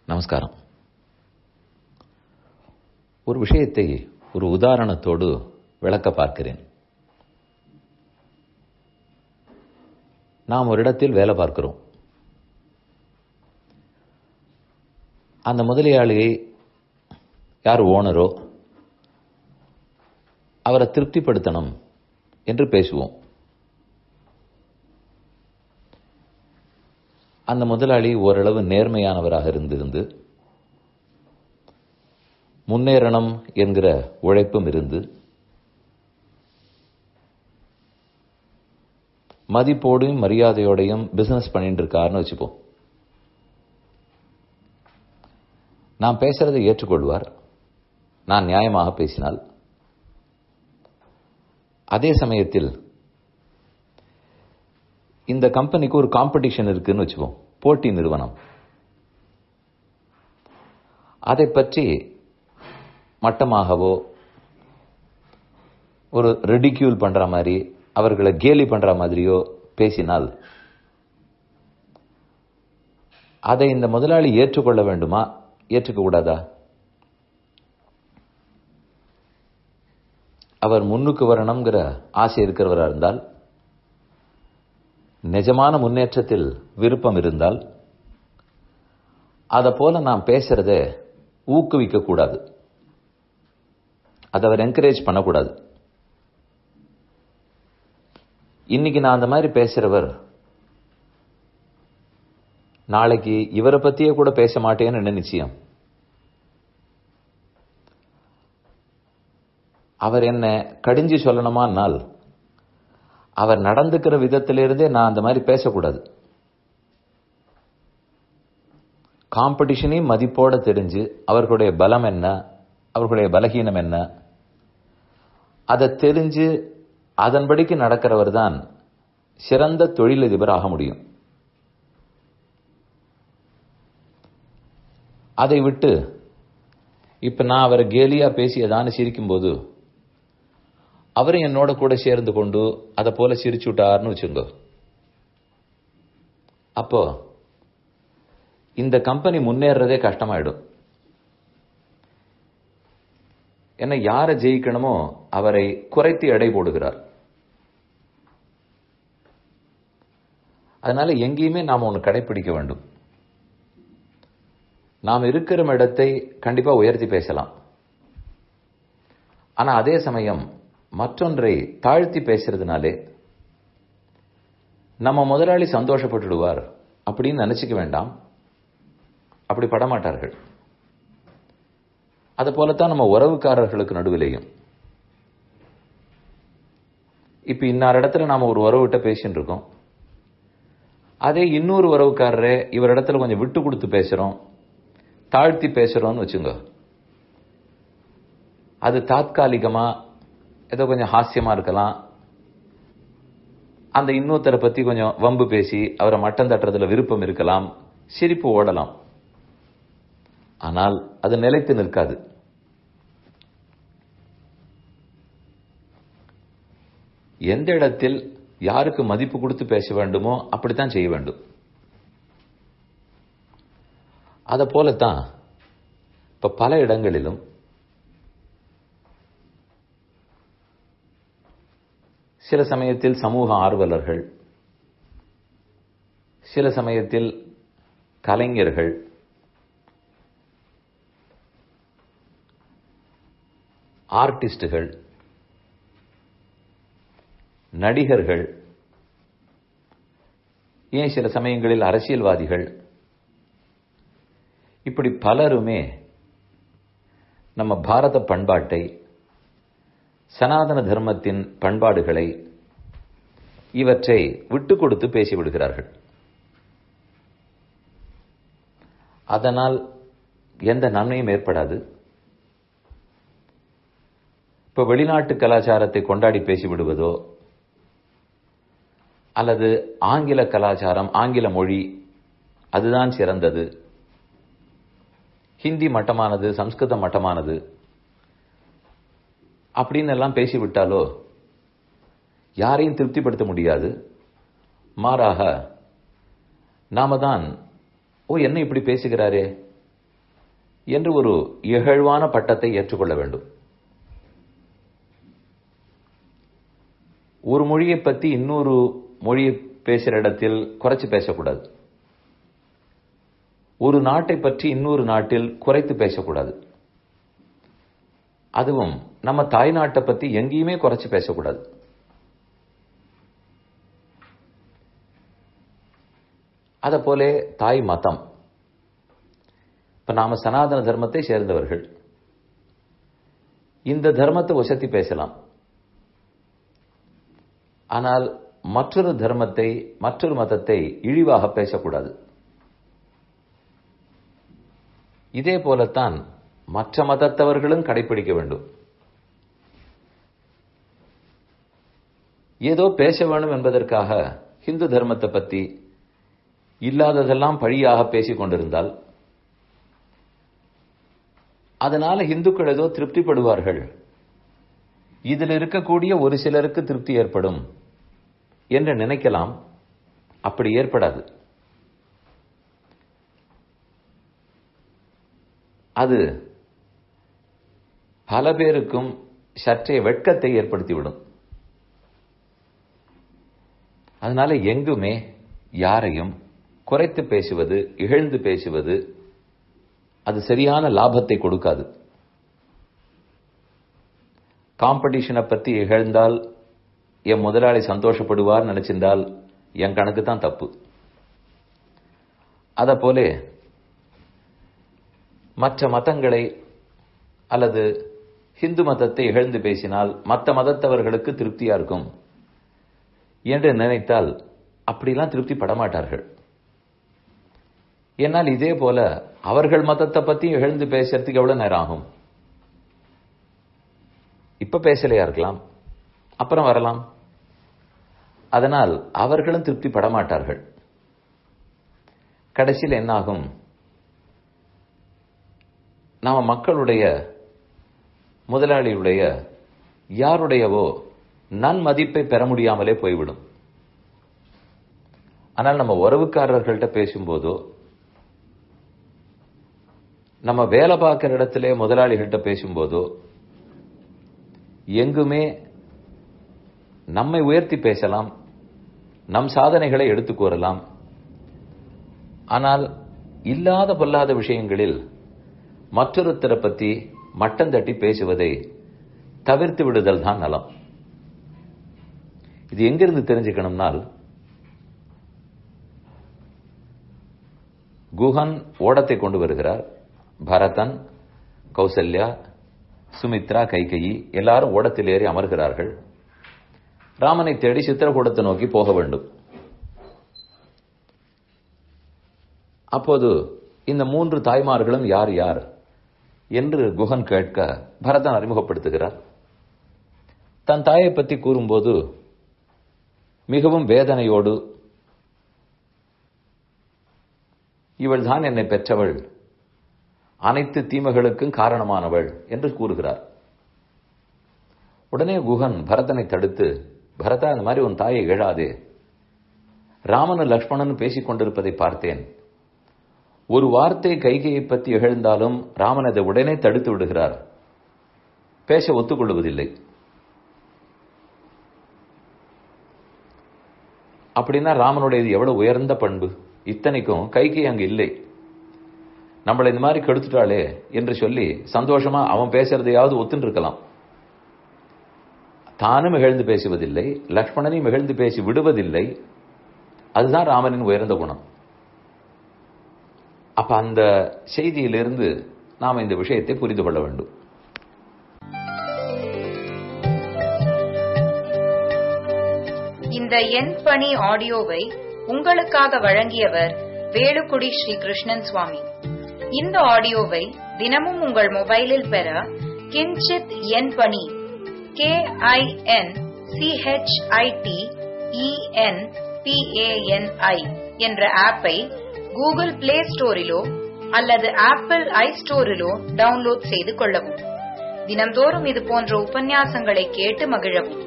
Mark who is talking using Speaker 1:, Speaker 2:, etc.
Speaker 1: நமஸ்காரம். ஒரு விஷயத்தை ஒரு உதாரணத்தோடு விளக்க பார்க்கிறேன். நாம் ஒரு இடத்தில் வேலை பார்க்கிறோம். அந்த முதலாளியை யார் ஓனரோ அவரை திருப்திப்படுத்தணும் என்று பேசுவோம். அந்த முதலாளி ஓரளவு நேர்மையானவராக இருந்து முன்னேறணும் என்கிற உழைப்பும் இருந்து மதிப்போடையும் மரியாதையோடையும் பிசினஸ் பண்ணிட்டு இருக்காருன்னு வச்சுப்போம். நான் பேசுறதை ஏற்றுக்கொள்வார், நான் நியாயமாக பேசினால். அதே சமயத்தில் இந்த கம்பெனிக்கு ஒரு காம்படிஷன் இருக்குன்னு வச்சுப்போம், போட்டி நிறுவனம். அதை பற்றி மட்டமாகவோ ஒரு ரிடிக்யூல் பண்ற மாதிரி, அவர்களை கேலி பண்ற மாதிரியோ பேசினால் அதை இந்த முதலாளி ஏற்றுக்கொள்ள வேண்டுமா, ஏற்றுக்க கூடாதா? அவர் முன்னுக்கு வரணுங்கிற ஆசை இருக்கிறவராக இருந்தால், நிஜமான முன்னேற்றத்தில் விருப்பம் இருந்தால், அதை போல நாம் பேசுறத ஊக்குவிக்க கூடாது, அதை அவர் என்கரேஜ் பண்ணக்கூடாது. இன்னைக்கு நான் அந்த மாதிரி பேசுறவர் நாளைக்கு இவரை பத்தியே கூட பேச மாட்டேன்னு என்ன நிச்சயம்? அவர் என்ன கடிஞ்சு சொல்லணுமானால் அவர் நடந்துக்கிற விதத்திலிருந்தே நான் அந்த மாதிரி பேசக்கூடாது. காம்படிஷனையும் மதிப்போட தெரிஞ்சு அவர்களுடைய பலம் என்ன, அவர்களுடைய பலகீனம் என்ன, அதை தெரிஞ்சு அதன்படிக்கு நடக்கிறவர் தான் சிறந்த தொழிலதிபர் ஆக முடியும். அதை விட்டு இப்ப நான் அவரை கேலியா பேசியதான்னு சிரிக்கும் போது அவரும் என்னோட கூட சேர்ந்து கொண்டு அதை போல சிரிச்சு விட்டார்னு வச்சுங்க, அப்போ இந்த கம்பெனி முன்னேறதே கஷ்டமாயிடும். என்ன, யாரை ஜெயிக்கணுமோ அவரை குறைத்து எடை போடுகிறார். அதனால எங்கேயுமே நாம் ஒன்று கடைபிடிக்க வேண்டும். நாம் இருக்கிற இடத்தை கண்டிப்பா உயர்த்தி பேசலாம். ஆனா அதே சமயம் மற்றொன்றை தாழ்த்தி பேசுறதுனாலே நம்ம முதலாளி சந்தோஷப்பட்டுடுவார் அப்படின்னு நினைச்சுக்க வேண்டாம். அப்படி படமாட்டார்கள். அது போலத்தான் நம்ம உறவுக்காரர்களுக்கு நடுவிலேயும். இப்ப இன்னார் இடத்துல நாம ஒரு உறவுகிட்ட பேசிட்டு இருக்கோம், அதே இன்னொரு உறவுக்காரரே இவர் இடத்துல கொஞ்சம் விட்டு கொடுத்து பேசுறோம், தாழ்த்தி பேசுறோம்னு வச்சுங்க, அது தாத்காலிகமா ஏதோ கொஞ்சம் ஹாஸ்யமா இருக்கலாம். அந்த இன்னொருத்தரை பத்தி கொஞ்சம் வம்பு பேசி அவரை மட்டம் தட்டுறதுல விருப்பம் இருக்கலாம், சிரிப்பு ஓடலாம். ஆனால் அது நிலைத்து நிற்காது. எந்த இடத்தில் யாருக்கு மதிப்பு கொடுத்து பேச வேண்டுமோ அப்படித்தான் செய்ய வேண்டும். அத போலத்தான் இப்ப பல இடங்களிலும் சில சமயத்தில் சமூக ஆர்வலர்கள், சில சமயத்தில் கலைஞர்கள், ஆர்டிஸ்டுகள், நடிகர்கள், ஏன் சில சமயங்களில் அரசியல்வாதிகள், இப்படி பலருமே நம்ம பாரத பண்பாட்டை, சனாதன தர்மத்தின் பண்பாடுகளை, இவற்றை விட்டு கொடுத்து பேசிவிடுகிறார்கள். அதனால் எந்த நன்மையும் ஏற்படாது. இப்ப வெளிநாட்டு கலாச்சாரத்தை கொண்டாடி பேசிவிடுவதோ, அல்லது ஆங்கில கலாச்சாரம், ஆங்கில மொழி அதுதான் சிறந்தது, ஹிந்தி மட்டமானது, சம்ஸ்கிருதம் மட்டமானது அப்படின்னு எல்லாம் பேசிவிட்டாலோ யாரையும் திருப்திப்படுத்த முடியாது. மாறாக நாம தான், ஓ என்ன இப்படி பேசுகிறாரே, என்று ஒரு இகழ்வான பட்டத்தை ஏற்றுக்கொள்ள வேண்டும். ஒரு மொழியை பற்றி இன்னொரு மொழியை பேசுற இடத்தில் குறைச்சு பேசக்கூடாது. ஒரு நாட்டை பற்றி இன்னொரு நாட்டில் குறைத்து பேசக்கூடாது. அதுவும் நம்ம தாய்நாட்டை பற்றி எங்கேயுமே குறைச்சு பேசக்கூடாது. அத போல தாய் மதம். இப்ப நாம சனாதன தர்மத்தை சேர்ந்தவர்கள். இந்த தர்மத்தை உசத்தி பேசலாம். ஆனால் மற்றொரு தர்மத்தை, மற்றொரு மதத்தை இழிவாக பேசக்கூடாது. இதே போலத்தான் மற்ற மதத்தவர்களும் கடைபிடிக்க வேண்டும். ஏதோ பேச வேண்டும் என்பதற்காக இந்து தர்மத்தை பற்றி இல்லாததெல்லாம் பழியாக பேசிக் கொண்டிருந்தால் அதனால இந்துக்கள் ஏதோ திருப்திப்படுவார்கள், இதில் இருக்கக்கூடிய ஒரு சிலருக்கு திருப்தி ஏற்படும் என்று நினைக்கலாம். அப்படி ஏற்படாது. அது பல பேருக்கும் சற்றே வெட்கத்தை ஏற்படுத்திவிடும். அதனால எங்குமே யாரையும் குறைத்து பேசுவது, இகழ்ந்து பேசுவது அது சரியான லாபத்தை கொடுக்காது. காம்படிஷனை பற்றி இகழ்ந்தால் என் முதலாளி சந்தோஷப்படுவார் நினைச்சிருந்தால் என் கணக்கு தான் தப்பு. அத போல மற்ற மதங்களை அல்லது ஹிந்து மதத்தை இகழ்ந்து பேசினால் மற்ற மதத்தவர்களுக்கு திருப்தியா இருக்கும் என்று நினைத்தால் அப்படிலாம் திருப்தி படமாட்டார்கள். என்னால் இதே போல அவர்கள் மதத்தை பத்தி இகழ்ந்து பேசுறதுக்கு எவ்வளவு நேரம் ஆகும்? இப்ப பேசலையா இருக்கலாம், அப்புறம் வரலாம். அதனால் அவர்களும் திருப்தி படமாட்டார்கள். கடைசியில் என்ன ஆகும்? நாம மக்களுடைய, முதலாளியுடைய, யாருடையவோ நன்மதிப்பை பெற முடியாமலே போய்விடும். ஆனால் நம்ம உறவுக்காரர்கள்ட்ட பேசும்போதோ, நம்ம வேலை பார்க்கிற இடத்திலே முதலாளிகள்கிட்ட பேசும்போதோ எங்குமே நம்மை உயர்த்தி பேசலாம், நம் சாதனைகளை எடுத்துக் கூறலாம். ஆனால் இல்லாத பொல்லாத விஷயங்களில் மற்றொருத்தரை பற்றி மட்டம் தட்டி பேசுவதை தவிர்த்து விடுதல் தான் நலம். இது எங்கிருந்து தெரிஞ்சுக்கணும்னால், குஹன் ஓடத்தை கொண்டு வருகிறார். பரதன், கௌசல்யா, சுமித்ரா, கைகேயி எல்லாரும் ஓடத்தில் ஏறி அமர்கிறார்கள். ராமனை தேடி சித்திரகூடத்தை நோக்கி போக வேண்டும். அப்போது இந்த 3 தாய்மார்களும் யார் யார் என்று குஹன் கேட்க பரதன் அறிமுகப்படுத்துகிறார். தன் தாயை பற்றி கூறும்போது மிகவும் வேதனையோடு, இவள் தான் என்னை பெற்றவள், அனைத்து தீமைகளுக்கும் காரணமானவள் என்று கூறுகிறார். உடனே குஹன் பரதனை தடுத்து, பரதா, இந்த மாதிரி உன் தாயை எழாதே, ராமன் லக்ஷ்மணன் பேசிக் கொண்டிருப்பதை பார்த்தேன். ஒரு வார்த்தை கைகையை பற்றி இகழ்ந்தாலும் ராமன் அதை உடனே தடுத்து விடுகிறார், பேச ஒத்துக்கொள்வதில்லை. அப்படின்னா ராமனுடையது எவ்வளவு உயர்ந்த பண்பு! இத்தனைக்கும் கைகை அங்கு இல்லை, நம்மளை இந்த மாதிரி கெடுத்துட்டாளே என்று சொல்லி சந்தோஷமா அவன் பேசுறதையாவது ஒத்துன்னு இருக்கலாம். தானும் இகழ்ந்து பேசுவதில்லை, லக்ஷ்மணனையும் இகழ்ந்து பேசி விடுவதில்லை. அதுதான் ராமனின் உயர்ந்த குணம். அப்ப அந்த செய்தியிலிருந்து நாம் இந்த விஷயத்தை புரிந்து கொள்ள வேண்டும்.
Speaker 2: இந்த என் பணி ஆடியோவை உங்களுக்காக வழங்கியவர் வேலுக்குடி ஸ்ரீ கிருஷ்ணன் சுவாமி. இந்த ஆடியோவை தினமும் உங்கள் மொபைலில் பெற கிஞ்சித் என் பணி KINCHITENPANI என்ற ஆப்பை கூகுள் பிளே ஸ்டோரிலோ அல்லது ஆப்பிள் ஐஸ்டோரிலோ டவுன்லோட் செய்து கொள்ளவும். தினம்தோறும் இது போன்ற உபன்யாசங்களை கேட்டு மகிழவும்.